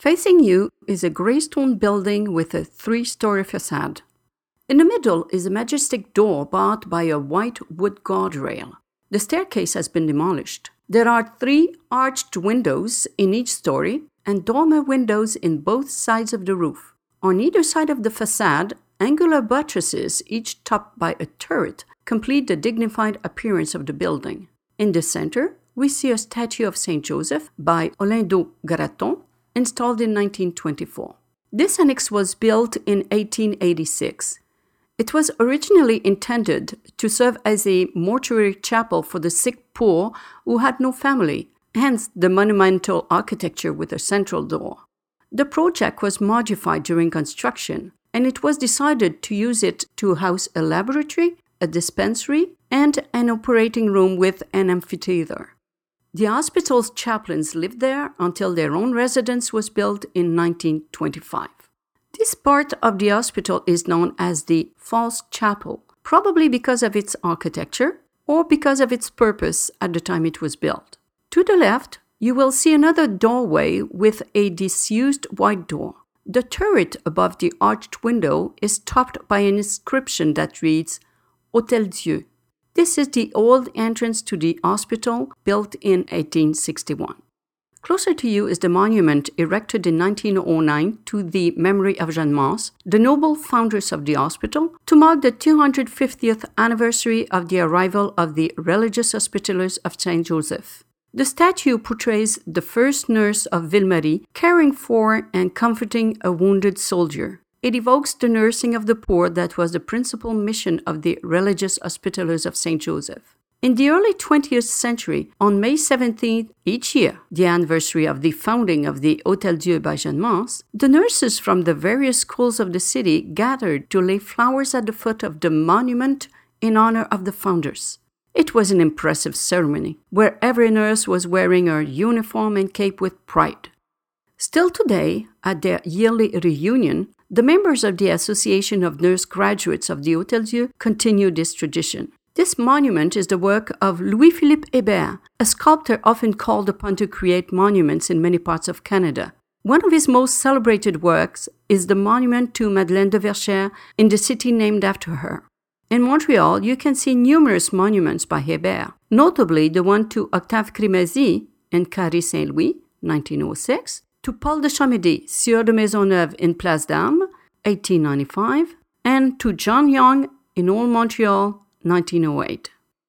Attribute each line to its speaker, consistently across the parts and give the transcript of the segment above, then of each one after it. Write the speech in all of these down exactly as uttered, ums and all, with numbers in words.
Speaker 1: Facing you is a grey stone building with a three-story facade. In the middle is a majestic door barred by a white wood guardrail. The staircase has been demolished. There are three arched windows in each story and dormer windows in both sides of the roof. On either side of the facade, angular buttresses, each topped by a turret, complete the dignified appearance of the building. In the center, we see a statue of Saint Joseph by Olindo Garaton, installed in nineteen twenty-four. This annex was built in eighteen eighty-six. It was originally intended to serve as a mortuary chapel for the sick poor who had no family, hence the monumental architecture with a central door. The project was modified during construction, and it was decided to use it to house a laboratory, a dispensary, and an operating room with an amphitheater. The hospital's chaplains lived there until their own residence was built in nineteen twenty-five. This part of the hospital is known as the False Chapel, probably because of its architecture or because of its purpose at the time it was built. To the left, you will see another doorway with a disused white door. The turret above the arched window is topped by an inscription that reads, Hôtel Dieu. This is the old entrance to the hospital, built in eighteen sixty-one. Closer to you is the monument erected in nineteen oh nine to the memory of Jeanne Mance, the noble foundress of the hospital, to mark the two hundred fiftieth anniversary of the arrival of the Religious Hospitallers of Saint Joseph. The statue portrays the first nurse of Ville-Marie caring for and comforting a wounded soldier. It evokes the nursing of the poor that was the principal mission of the Religious Hospitallers of Saint Joseph. In the early twentieth century, on May seventeenth each year, the anniversary of the founding of the Hôtel Dieu by Jeanne Mance, the nurses from the various schools of the city gathered to lay flowers at the foot of the monument in honor of the founders. It was an impressive ceremony, where every nurse was wearing her uniform and cape with pride. Still today, at their yearly reunion, the members of the Association of Nurse Graduates of the Hôtel Dieu continue this tradition. This monument is the work of Louis-Philippe Hébert, a sculptor often called upon to create monuments in many parts of Canada. One of his most celebrated works is the monument to Madeleine de Verchères in the city named after her. In Montreal, you can see numerous monuments by Hébert, notably the one to Octave Crémazie in Carré Saint-Louis, nineteen oh six, to Paul de Chamédie, Sieur de Maisonneuve in Place d'Armes, eighteen ninety-five, and to John Young in Old Montreal, nineteen oh eight.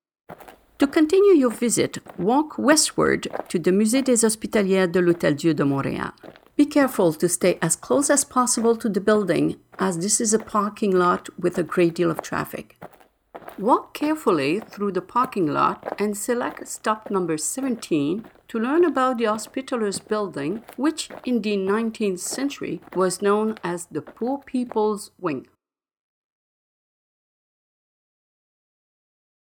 Speaker 1: To continue your visit, walk westward to the Musée des Hospitalières de l'Hôtel Dieu de Montréal. Be careful to stay as close as possible to the building, as this is a parking lot with a great deal of traffic. Walk carefully through the parking lot and select stop number seventeen to learn about the Hospitallers building, which in the nineteenth century was known as the Poor People's Wing.